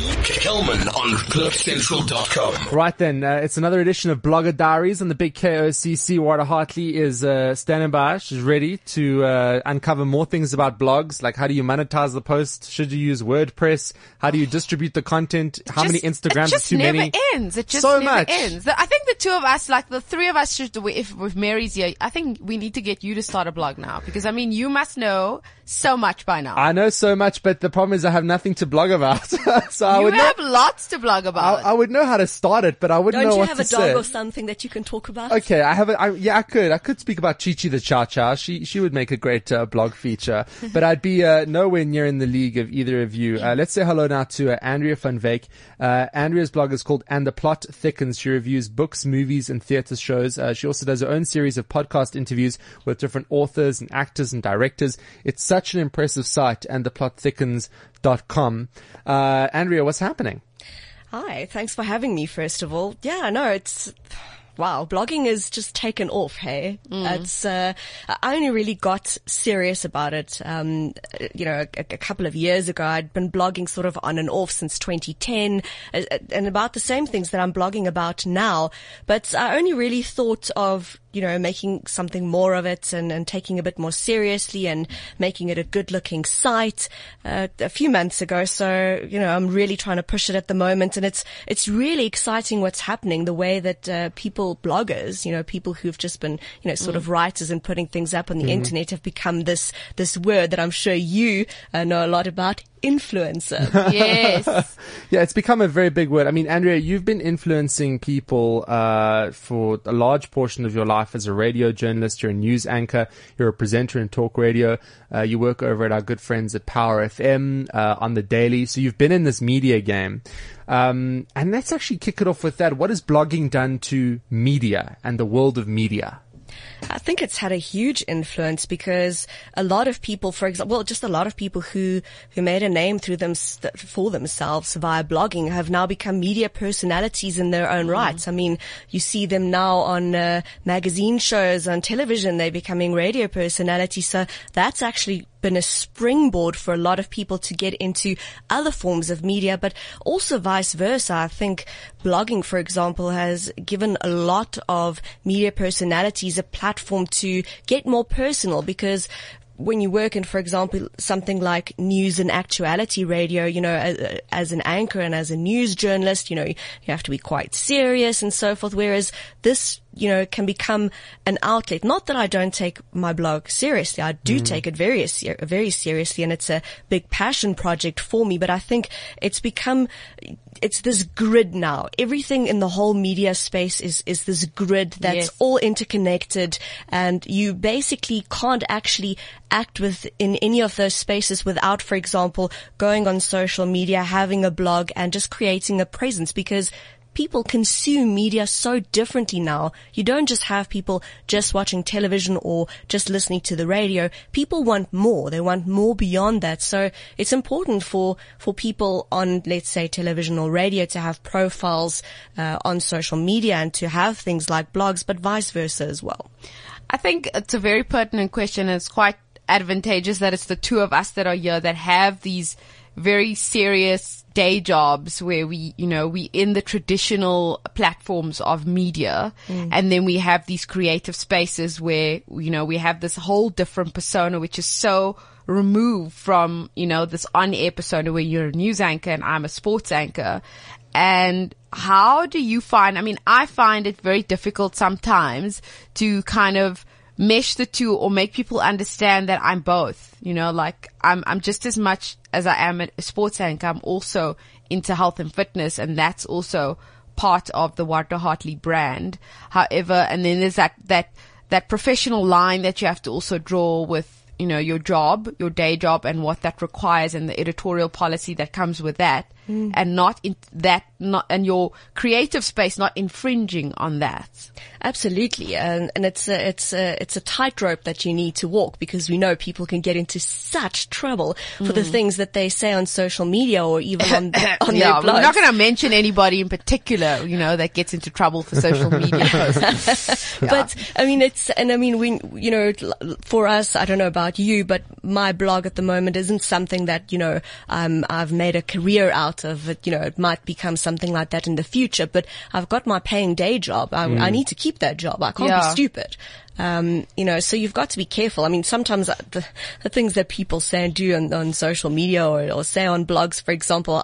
Kelman on CliffCentral.com. Right then, it's another edition of Blogger Diaries, and the big KOCC, Warda Hartley, is standing by. She's ready to uncover more things about blogs, like how do you monetize the post, should you use WordPress, how do you distribute the content, how many Instagrams are too many. It just never ends. It just so never much. ends. I think the two of us, like the three of us should, if Mary's here, I think we need to get you to start a blog now, because I mean, you must know so much by now. I know so much, but the problem is I have nothing to blog about. So I you would have lots to blog about. I would know how to start it, but I wouldn't know what to say. Don't you have a dog or something that you can talk about? Okay, I could speak about Chi-Chi the Cha-Cha. She would make a great blog feature, but I'd be nowhere near in the league of either of you. Let's say hello now to Andrea van Wyk. Andrea's blog is called And the Plot Thickens. She reviews books, movies, and theatre shows. She also does her own series of podcast interviews with different authors and actors and directors. It's such an impressive site, andtheplotThickens.com. Andrea, what's happening? Hi, thanks for having me, first of all. Yeah, no, wow, blogging is just taken off, hey? It's, I only really got serious about it, a couple of years ago. I'd been blogging sort of on and off since 2010, and about the same things that I'm blogging about now. But I only really thought of, making something more of it and taking a bit more seriously and making it a good looking site, a few months ago. So, I'm really trying to push it at the moment, and it's really exciting what's happening, the way that, bloggers, people who've just been, sort of writers and putting things up on the internet have become this word that I'm sure you know a lot about, influencer. Yes. Yeah, it's become a very big word. I mean, Andrea, you've been influencing people for a large portion of your life as a radio journalist. You're a news anchor. You're a presenter in talk radio. You work over at our good friends at Power FM on the daily. So you've been in this media game. And let's actually kick it off with that. What has blogging done to media and the world of media? I think it's had a huge influence because a lot of people, for example, just a lot of people who made a name for themselves via blogging have now become media personalities in their own right. I mean, you see them now on magazine shows, on television. They're becoming radio personalities. So that's actually been a springboard for a lot of people to get into other forms of media, but also vice versa. I think blogging, for example, has given a lot of media personalities a platform to get more personal, because when you work in, for example, something like news and actuality radio, as an anchor and as a news journalist, you have to be quite serious and so forth. Whereas this, can become an outlet. Not that I don't take my blog seriously. I do take it very seriously, and it's a big passion project for me. But I think it's this grid now. Everything in the whole media space is this grid that's all interconnected, and you basically can't actually act in any of those spaces without, for example, going on social media, having a blog, and just creating a presence, because people consume media so differently now. You don't just have people just watching television or just listening to the radio. People want more. They want more beyond that. So it's important for people on, let's say, television or radio to have profiles on social media and to have things like blogs, but vice versa as well. I think it's a very pertinent question, and it's quite advantageous that it's the two of us that are here that have these very serious day jobs where we in the traditional platforms of media, and then we have these creative spaces where, we have this whole different persona, which is so removed from, this on-air persona where you're a news anchor and I'm a sports anchor. And how do you find, I find it very difficult sometimes to kind of mesh the two or make people understand that I'm both, I'm just as much as I am a sports anchor. I'm also into health and fitness, and that's also part of the Warda Hartley brand. However, and then there's that professional line that you have to also draw with, your job, your day job, and what that requires, and the editorial policy that comes with that. And and your creative space not infringing on that. Absolutely. And it's a tightrope that you need to walk, because we know people can get into such trouble for the things that they say on social media or even on their blogs. We're not going to mention anybody in particular, that gets into trouble for social media. But for us, I don't know about about you, but my blog at the moment isn't something that, I've made a career out of. It might become something like that in the future, but I've got my paying day job. I need to keep that job. I can't be stupid. So you've got to be careful. I mean, sometimes the things that people say and do on social media or say on blogs, for example,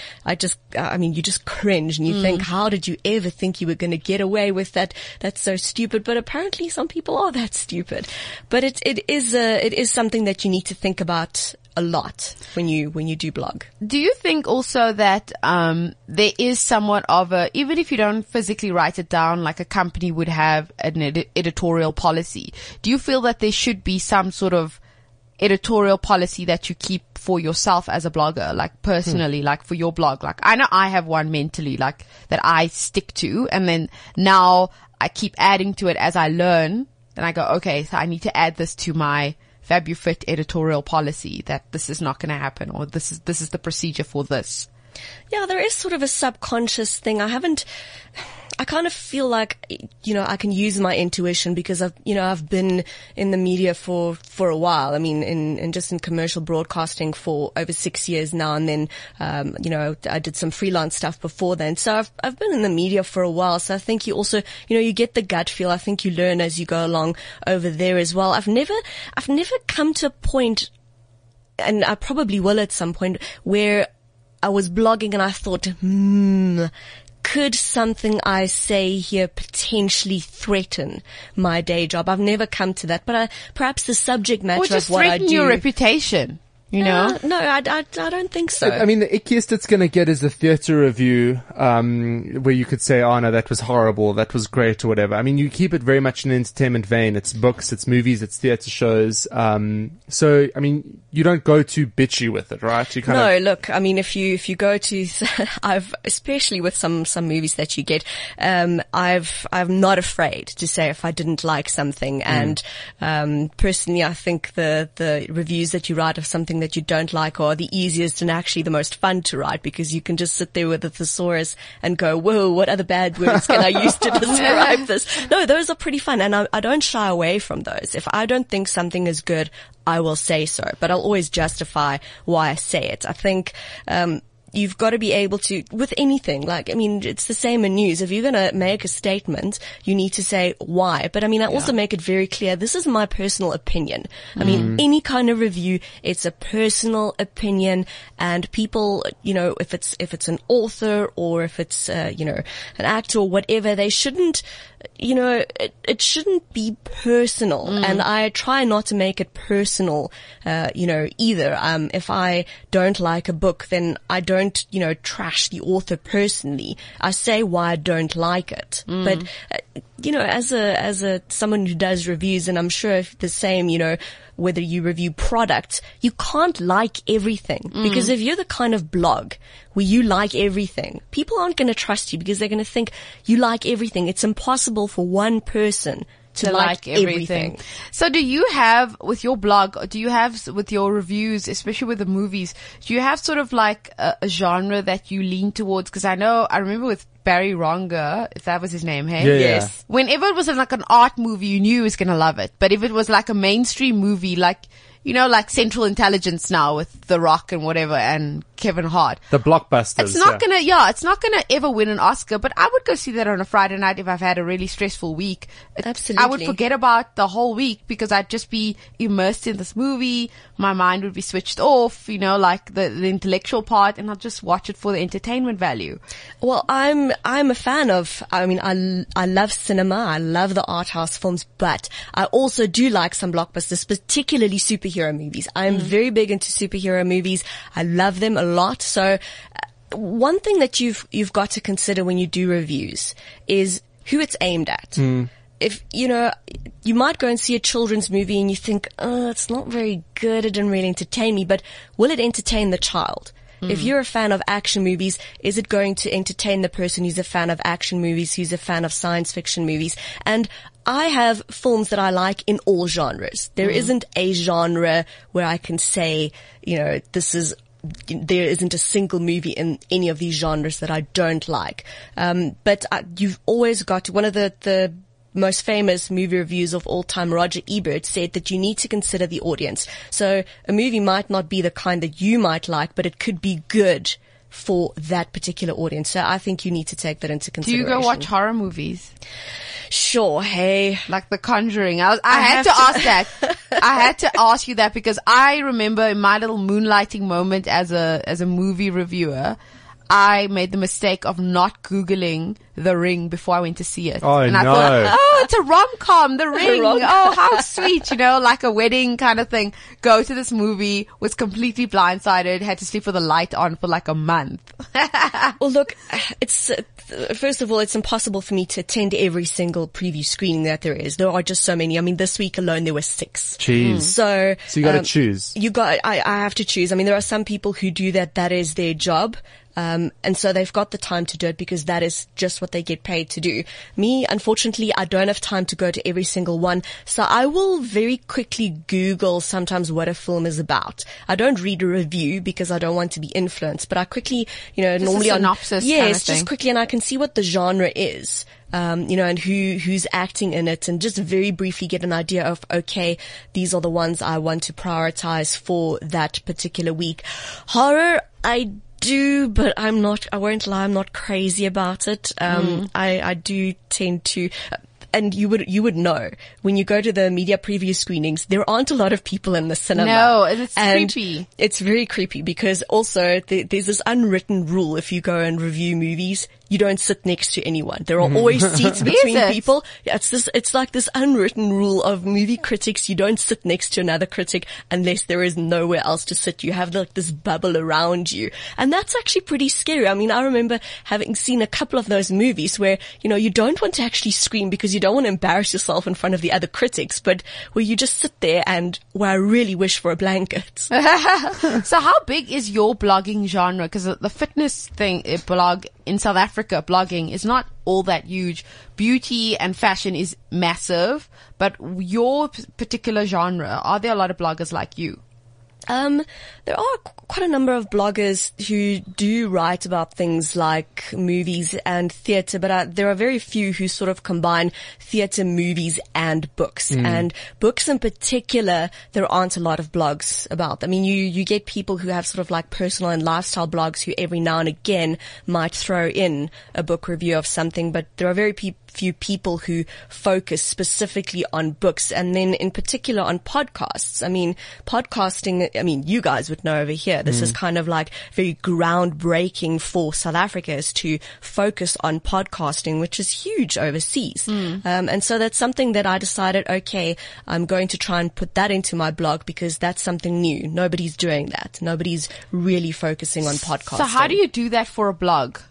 you just cringe and you think, how did you ever think you were going to get away with that? That's so stupid. But apparently some people are that stupid. But it is something that you need to think about a lot when you do blog. Do you think also that there is somewhat of a, even if you don't physically write it down, like a company would have an editorial policy, do you feel that there should be some sort of editorial policy that you keep for yourself as a blogger, like personally, like for your blog? Like I know I have one mentally, like that I stick to, and then now I keep adding to it as I learn, and I go, okay, so I need to add this to my FabuFit editorial policy, that this is not going to happen, or this is the procedure for this. Yeah, there is sort of a subconscious thing. I kind of feel like, I can use my intuition because I've been in the media for a while. I mean, in commercial broadcasting for over 6 years now. And then, I did some freelance stuff before then. So I've been in the media for a while. So I think you also, you get the gut feel. I think you learn as you go along over there as well. I've never come to a point, and I probably will at some point, where I was blogging and I thought, could something I say here potentially threaten my day job? I've never come to that, but perhaps the subject matter of what I do. Or just threaten your reputation, No, I don't think so. I mean, the ickiest it's going to get is a theatre review, where you could say, oh no, that was horrible, that was great, or whatever. I mean, you keep it very much in an entertainment vein. It's books, it's movies, it's theatre shows. So, I mean, you don't go too bitchy with it, right? You look, I mean, if you go to, especially with some movies that you get, I'm not afraid to say if I didn't like something. And, personally, I think the reviews that you write of something that you don't like are the easiest and actually the most fun to write, because you can just sit there with a thesaurus and go, whoa, what other bad words can I use to describe this? No, those are pretty fun, and I don't shy away from those. If I don't think something is good, I will say so, but I'll always justify why I say it. I think, you've got to be able to, with anything, like, I mean, it's the same in news. If you're going to make a statement, you need to say why. But I mean, I also make it very clear, this is my personal opinion. I mean, any kind of review, it's a personal opinion, and people, if it's an author or if it's, an actor or whatever, they shouldn't, it shouldn't be personal. And I try not to make it personal, either. If I don't like a book, then I don't, trash the author personally. I say why I don't like it. But, as someone who does reviews, and I'm sure the same, whether you review products, you can't like everything. Because if you're the kind of blog where you like everything, people aren't going to trust you, because they're going to think you like everything. It's impossible for one person to like everything. So do you have, with your blog, with your reviews, especially with the movies, do you have sort of like a genre that you lean towards? Because I remember with Barry Ronga, if that was his name, hey? Yeah, yes. Whenever it was like an art movie, you knew he was going to love it. But if it was like a mainstream movie, like, like Central Intelligence now with The Rock and whatever and Kevin Hart. The blockbusters. It's not gonna ever win an Oscar, but I would go see that on a Friday night if I've had a really stressful week. Absolutely. I would forget about the whole week because I'd just be immersed in this movie. My mind would be switched off, like the intellectual part, and I'll just watch it for the entertainment value. Well, I'm a fan of, I love cinema. I love the art house films, but I also do like some blockbusters, particularly superhero movies. I'm very big into superhero movies. I love them a lot. So one thing that you've got to consider when you do reviews is who it's aimed at. If, you might go and see a children's movie and you think, oh, it's not very good, it didn't really entertain me, but will it entertain the child? If you're a fan of action movies, is it going to entertain the person who's a fan of action movies, who's a fan of science fiction movies? And I have films that I like in all genres. There isn't a genre where I can say, there isn't a single movie in any of these genres that I don't like. But you've always got to, one of the most famous movie reviews of all time, Roger Ebert, said that you need to consider the audience. So a movie might not be the kind that you might like, but it could be good for that particular audience. So I think you need to take that into Do consideration. you go watch horror movies? Sure, hey. Like The Conjuring. I had to ask that. I had to ask you that because I remember in my little moonlighting moment as a movie reviewer, I made the mistake of not Googling The Ring before I went to see it. Oh, and I no. thought, oh, it's a rom-com, The Ring. rom-com. Oh, how sweet, like a wedding kind of thing. Go to this movie, was completely blindsided, had to sleep with the light on for like a month. Well, look, it's first of all, it's impossible for me to attend every single preview screening that there is. There are just so many. I mean, this week alone there were 6. Jeez. So you got to choose. I have to choose. I mean, there are some people who do that. That is their job. And so they've got the time to do it because that is just what they get paid to do. Me, unfortunately, I don't have time to go to every single one. So I will very quickly Google sometimes what a film is about. I don't read a review because I don't want to be influenced, but I quickly, normally a synopsis yes, kind of thing. just quickly, and I can see what the genre is. And who's acting in it, and just very briefly get an idea of, okay, these are the ones I want to prioritize for that particular week. Horror, I do, but I won't lie, I'm not crazy about it. I do tend to, and you would know when you go to the media preview screenings, there aren't a lot of people in the cinema. No, it's and creepy. It's very creepy because also there's this unwritten rule if you go and review movies, you don't sit next to anyone. There are always seats between Is it? people. Yeah, it's like this unwritten rule of movie critics. You don't sit next to another critic unless there is nowhere else to sit. You have like this bubble around you. And that's actually pretty scary. I mean, I remember having seen a couple of those movies where, you don't want to actually scream because you don't want to embarrass yourself in front of the other critics, but where you just sit there and where I really wish for a blanket. So how big is your blogging genre? Because the fitness thing, blog in South Africa, blogging is not all that huge. Beauty and fashion is massive, but your particular genre, are there a lot of bloggers like you? There are quite a number of bloggers who do write about things like movies and theatre, but there are very few who sort of combine theatre, movies and books. And books in particular, there aren't a lot of blogs about. I mean, you get people who have sort of like personal and lifestyle blogs who every now and again might throw in a book review of something, but there are very few people who focus specifically on books, and then in particular on podcasts. I mean, podcasting, you guys would know over here, this is kind of like very groundbreaking for South Africa, is to focus on podcasting, which is huge overseas. And so that's something that I decided, okay, I'm going to try and put that into my blog because that's something new. Nobody's doing that. Nobody's really focusing on podcasting. So how do you do that for a blog?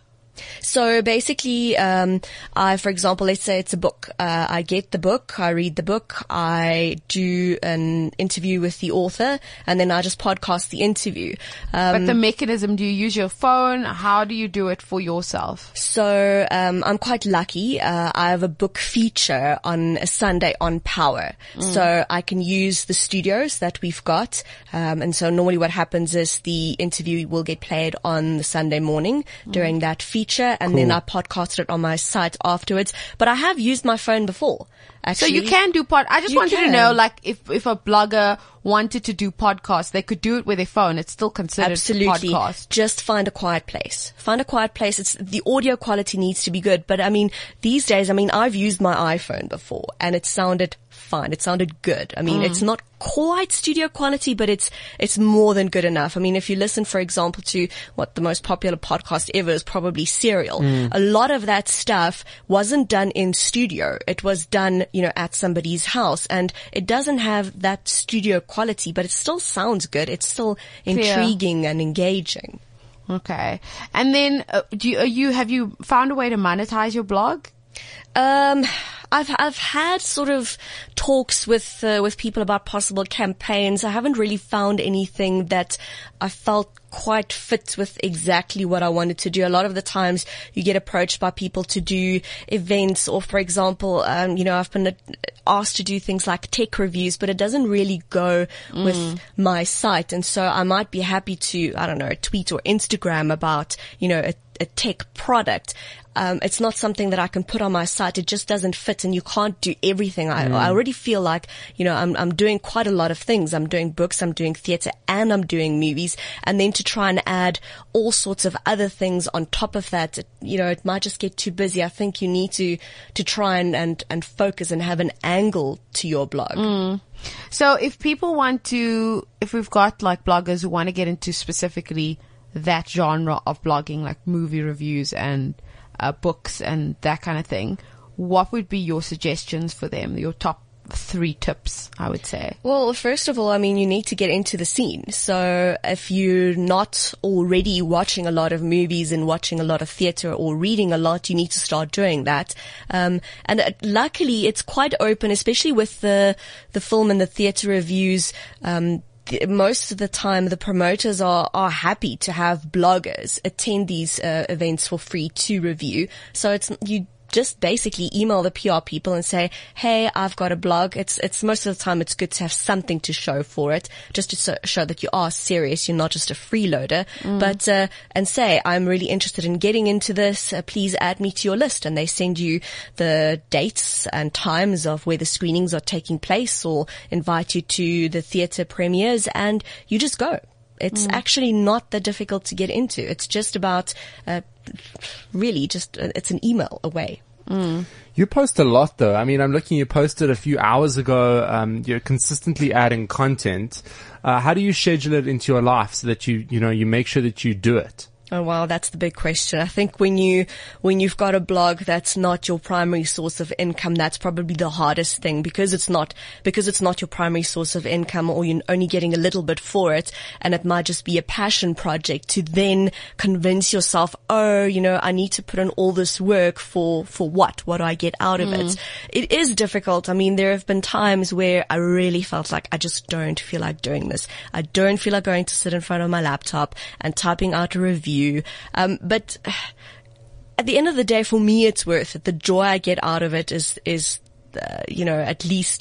So basically, for example, let's say it's a book. I get the book, I read the book, I do an interview with the author, and then I just podcast the interview. But the mechanism, do you use your phone? How do you do it for yourself? So, I'm quite lucky. I have a book feature on a Sunday on Power. So I can use the studios that we've got. And so normally what happens is the interview will get played on the Sunday morning during that feature. And then I podcast it on my site afterwards. But I have used my phone before. Actually. So you can do I just wanted to know, like, if a blogger wanted to do podcasts, they could do it with their phone. It's still considered Absolutely. podcast. Just find a quiet place. Find a quiet place. The audio quality needs to be good. But these days, I've used my iPhone before and it sounded fine. It sounded good. It's not quite studio quality, but it's more than good enough. If you listen, for example, to what the most popular podcast ever is, probably Serial, a lot of that stuff wasn't done in studio. It was done, at somebody's house, and it doesn't have that studio quality, but it still sounds good. It's still intriguing and engaging. Okay. And then, have you found a way to monetize your blog? I've had sort of talks with people about possible campaigns. I haven't really found anything that I felt quite fit with exactly what I wanted to do. A lot of the times you get approached by people to do events, or for example, I've been asked to do things like tech reviews, but it doesn't really go with my site. And so I might be happy to, tweet or Instagram about, a tech product. It's not something that I can put on my site. It just doesn't fit, and you can't do everything. I already feel like, I'm doing quite a lot of things. I'm doing books, I'm doing theater, and I'm doing movies. And then to try and add all sorts of other things on top of that, it might just get too busy. I think you need to try and focus and have an angle to your blog. So if we've got like bloggers who want to get into specifically that genre of blogging, like movie reviews and books and that kind of thing, what would be your suggestions for them? Your top 3 tips, I would say. Well, first of all, you need to get into the scene. So if you're not already watching a lot of movies and watching a lot of theater or reading a lot, you need to start doing that. And luckily it's quite open, especially with the film and the theater reviews. Most of the time the promoters are happy to have bloggers attend these events for free to review. So you just basically email the PR people and say, hey, I've got a blog. It's most of the time it's good to have something to show for it, just to show that you are serious. You're not just a freeloader, but, and say, I'm really interested in getting into this. Please add me to your list. And they send you the dates and times of where the screenings are taking place, or invite you to the theater premieres, and you just go. It's actually not that difficult to get into. It's just about, it's an email away. You post a lot though. I'm looking, you posted a few hours ago. You're consistently adding content. How do you schedule it into your life so that you make sure that you do it? Oh wow, that's the big question. I think when you've got a blog that's not your primary source of income, that's probably the hardest thing, because it's not your primary source of income, or you're only getting a little bit for it, and it might just be a passion project, to then convince yourself, I need to put in all this work for what? What do I get out of it? It is difficult. There have been times where I really felt like I just don't feel like doing this. I don't feel like going to sit in front of my laptop and typing out a review. But at the end of the day, for me, it's worth it. The joy I get out of it is at least,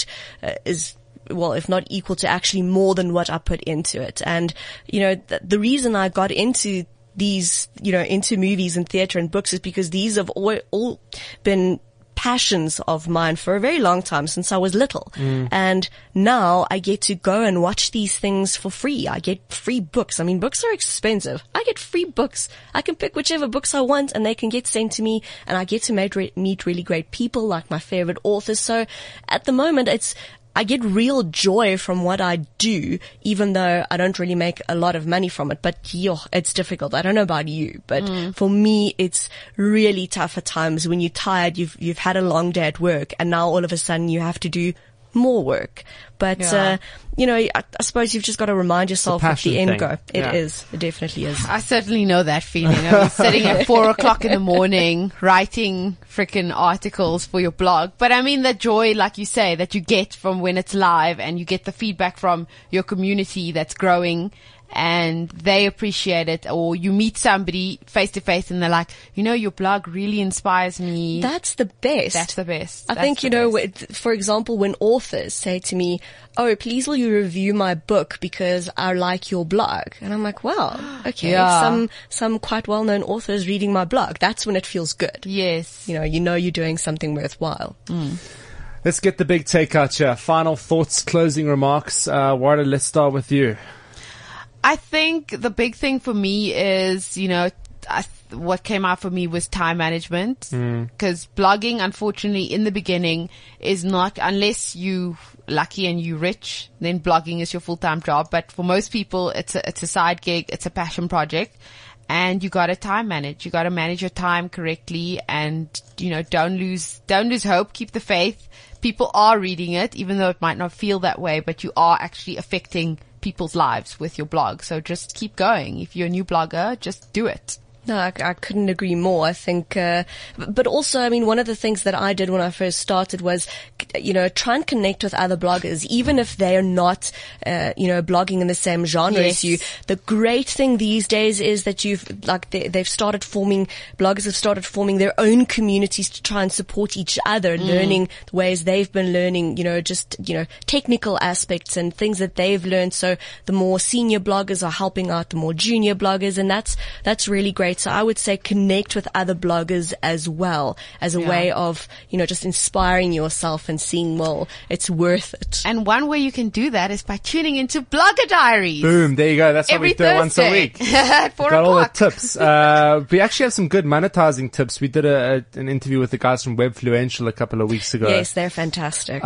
if not equal to, actually more than what I put into it. And, the reason I got into these, into movies and theater and books is because these have all been passions of mine for a very long time, since I was little. And now I get to go and watch these things for free. I get free books. Books are expensive. I get free books. I can pick whichever books I want, and they can get sent to me, and I get to meet really great people, like my favorite authors. So at the moment, I get real joy from what I do, even though I don't really make a lot of money from it. But it's difficult. I don't know about you, but for me, it's really tough at times when you're tired, you've had a long day at work, and now all of a sudden you have to do more work. But, I suppose you've just got to remind yourself at the end goal. It is. It definitely is. I certainly know that feeling. I was sitting at 4:00 in the morning writing freaking articles for your blog. But the joy, like you say, that you get from when it's live, and you get the feedback from your community that's growing, and they appreciate it, or you meet somebody face to face and they're like, your blog really inspires me. That's the best. That's the best. I think, for example, when authors say to me, oh, please will you review my book because I like your blog? And I'm like, wow, okay. Yeah. Some quite well-known authors reading my blog. That's when it feels good. Yes. You're doing something worthwhile. Let's get the big takeout here. Final thoughts, closing remarks. Warda, let's start with you. I think the big thing for me is, what came out for me was time management. Because blogging, unfortunately, in the beginning is not, unless you lucky and you rich, then blogging is your full-time job. But for most people, it's a side gig, it's a passion project. And you gotta time manage. You gotta manage your time correctly, and, don't lose hope. Keep the faith. People are reading it, even though it might not feel that way, but you are actually affecting people's lives with your blog. So just keep going. If you're a new blogger, just do it. No, I couldn't agree more. I think, but also, I mean, one of the things that I did when I first started was, try and connect with other bloggers, even if they are not, blogging in the same genre as you. The great thing these days is that bloggers have started forming their own communities to try and support each other, learning the ways they've been learning, technical aspects and things that they've learned. So the more senior bloggers are helping out the more junior bloggers, and that's really great. So I would say connect with other bloggers as well as a way of, just inspiring yourself and seeing, well, it's worth it. And one way you can do that is by tuning into Blogger Diaries. Boom, there you go. That's what we do once a week. At 4 o'clock. Got all the tips. We actually have some good monetizing tips. We did an interview with the guys from Webfluential a couple of weeks ago. Yes, they're fantastic.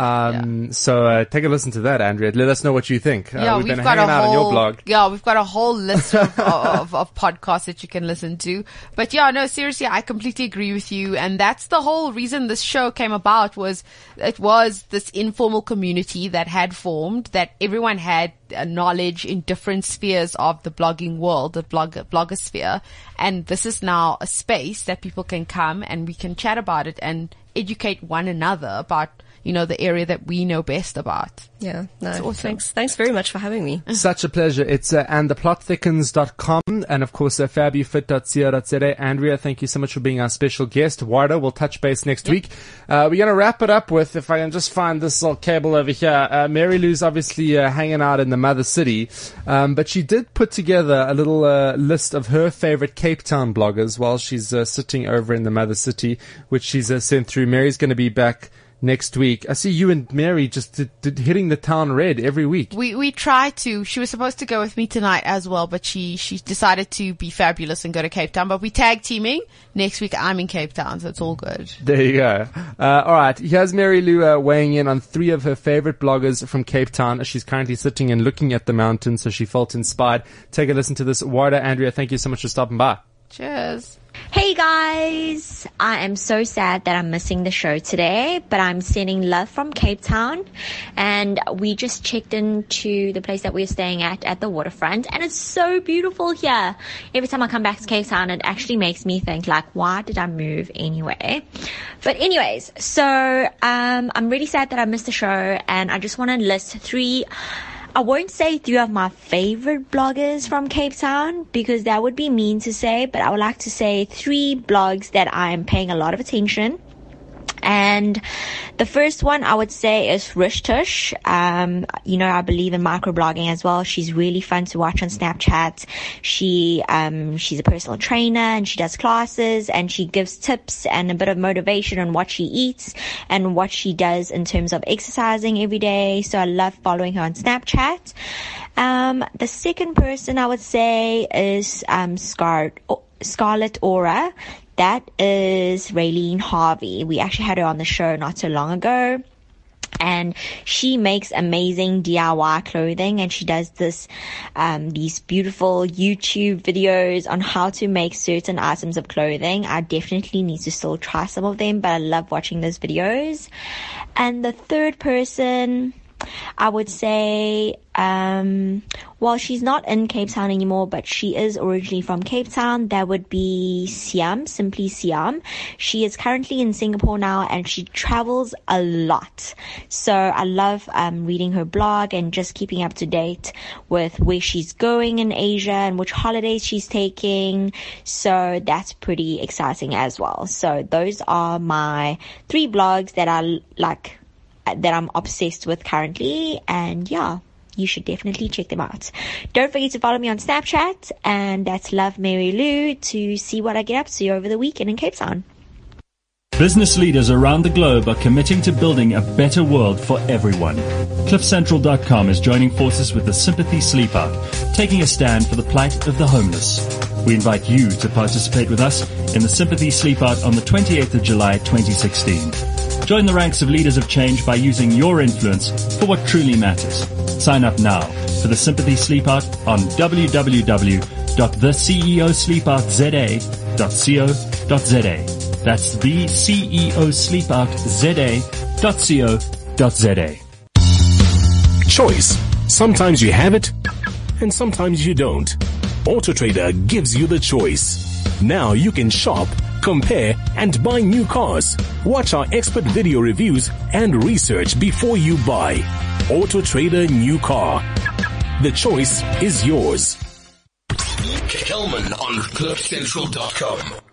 So take a listen to that, Andrea. Let us know what you think. We've been hanging out on your blog. Yeah, we've got a whole list of podcasts that you can listen to. But seriously, I completely agree with you. And that's the whole reason this show came about, was it was this informal community that had formed, that everyone had knowledge in different spheres of the blogging world, the blogosphere. And this is now a space that people can come and we can chat about it and educate one another about, the area that we know best about. Yeah, no, awesome. Thanks very much for having me. Such a pleasure. It's andtheplothickens.com and of course fabufit.co.za. Andrea, thank you so much for being our special guest. Warda, we'll touch base next week. We're going to wrap it up with, if I can just find this little cable over here. Mary Lou's obviously hanging out in the mother city, but she did put together a little list of her favorite Cape Town bloggers while she's sitting over in the mother city, which she's sent through. Mary's going to be back next week. I see you and Mary just hitting the town red every week. We try to. She was supposed to go with me tonight as well, but she decided to be fabulous and go to Cape Town. But we tag teaming. Next week I'm in Cape Town, so it's all good. There you go. All right. Here's Mary Lou weighing in on 3 of her favorite bloggers from Cape Town. She's currently sitting and looking at the mountains, so she felt inspired. Take a listen to this. Warda, Andrea, thank you so much for stopping by. Cheers. Hey guys, I am so sad that I'm missing the show today, but I'm sending love from Cape Town, and we just checked into the place that we're staying at the waterfront, and it's so beautiful here. Every time I come back to Cape Town, it actually makes me think, like, why did I move anyway? But anyways, so I'm really sad that I missed the show, and I just want to list 3. I won't say 3 of my favorite bloggers from Cape Town, because that would be mean to say, but I would like to say 3 blogs that I'm paying a lot of attention. And the first one I would say is Rish Tush. I believe in microblogging as well. She's really fun to watch on Snapchat. She's a personal trainer and she does classes and she gives tips and a bit of motivation on what she eats and what she does in terms of exercising every day. So I love following her on Snapchat. The second person I would say is Scarlet Aura. That is Raylene Harvey. We actually had her on the show not so long ago. And she makes amazing DIY clothing, and she does these beautiful YouTube videos on how to make certain items of clothing. I definitely need to still try some of them, but I love watching those videos. And the third person, I would say, well, she's not in Cape Town anymore, but she is originally from Cape Town. That would be Siam, Simply Siam. She is currently in Singapore now, and she travels a lot. So I love reading her blog and just keeping up to date with where she's going in Asia and which holidays she's taking. So that's pretty exciting as well. So those are my 3 blogs that I like, that I'm obsessed with currently, and yeah, you should definitely check them out. Don't forget to follow me on Snapchat, and that's Love Mary Lou, to see what I get up to over the weekend in Cape Town. Business leaders around the globe are committing to building a better world for everyone. CliffCentral.com is joining forces with the Sympathy Sleep Out, taking a stand for the plight of the homeless. We invite you to participate with us in the Sympathy Sleep Out on the 28th of July 2016. Join the ranks of leaders of change by using your influence for what truly matters. Sign up now for the Sympathy Sleep Out on www.theceosleepoutza.co.za. That's theceosleepoutza.co.za. Choice. Sometimes you have it, and sometimes you don't. AutoTrader gives you the choice. Now you can shop, compare, and buy new cars. Watch our expert video reviews and research before you buy. Auto Trader New Car. The choice is yours. Kelman on CliffCentral.com.